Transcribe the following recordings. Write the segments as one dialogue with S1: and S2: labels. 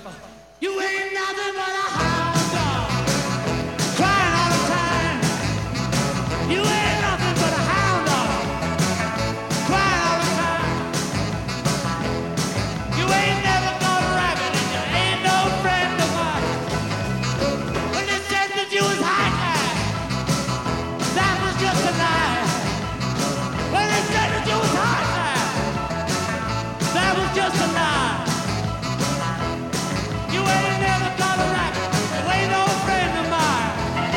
S1: You ain't nothing but a hound dog, crying all the time. You ain't nothing but a hound dog, crying all the time. You ain't never got a rabbit and you ain't no friend of mine. When they said that you was high, that was just a lie. When they said that you was high, that was just a lie. You ain't never got a rabbit, you ain't no friend of mine.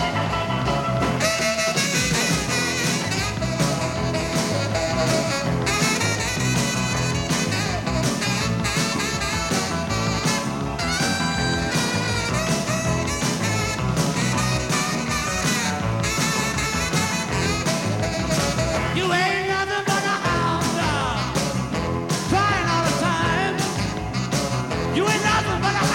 S1: You ain't nothing but a hound dog, crying all the time. You ain't nothing but a